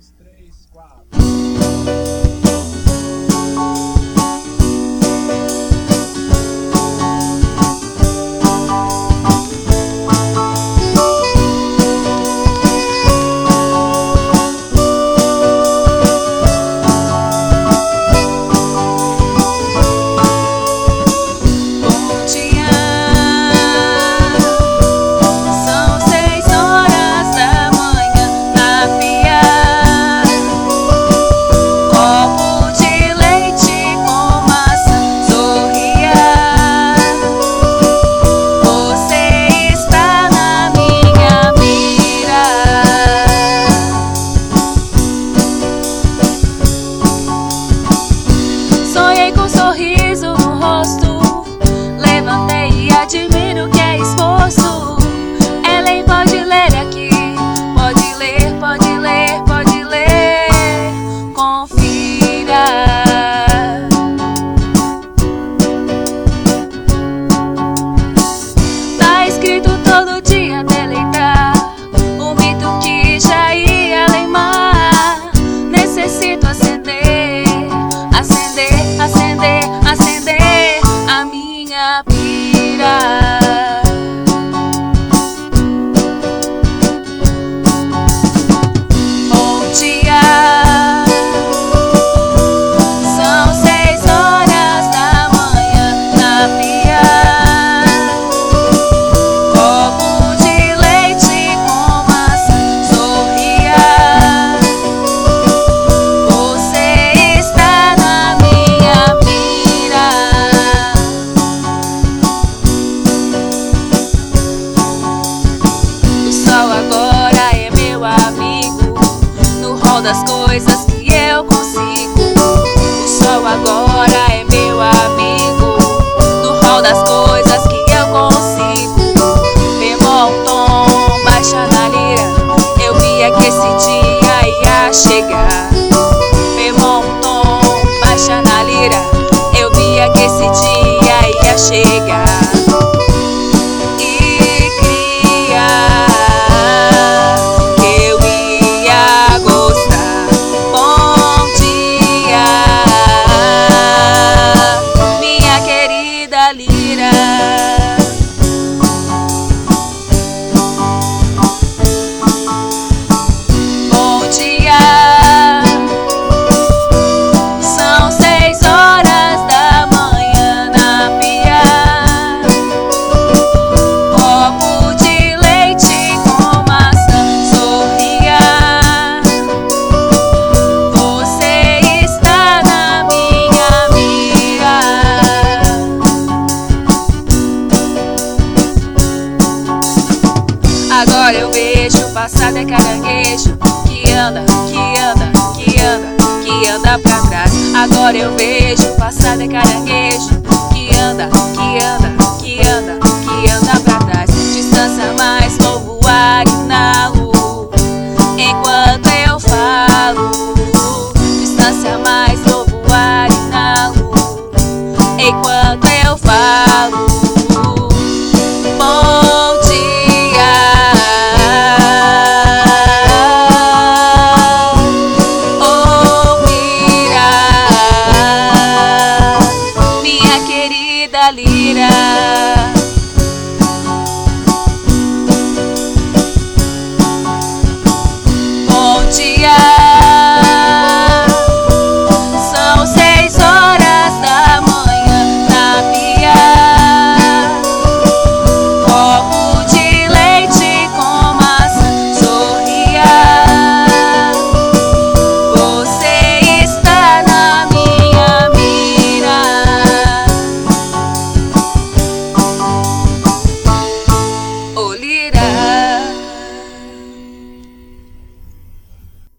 3, 4. Admiro que é esforço. Ellen pode ler aqui, pode ler, pode ler, pode ler. Confira. Tá escrito todo dia deleitar o mito que já ia lemar. Necessito acender, acender, acender, acender a minha pira. Bom dia, são 6 horas da manhã na pia. Copo de leite com maçã, sorria. Você está na minha mira. O sol agora é meu amigo, no rol das coisas que eu consigo. O sol agora é meu amigo, no rol das coisas que eu consigo. Bemol, tom, baixa na lira, eu via que esse dia ia chegar. Bemol, tom, baixa na lira, eu via que esse dia ia chegar. Lira. Bom dia, são 6 horas da manhã na pia. Copo de leite com maçã, sorria. Você está na minha mira. Agora eu vejo o passado é caranguejo que anda, que anda, que anda, que anda pra trás. Agora eu vejo o passado é caranguejo que anda, que anda, que anda, que anda pra trás. Distância mais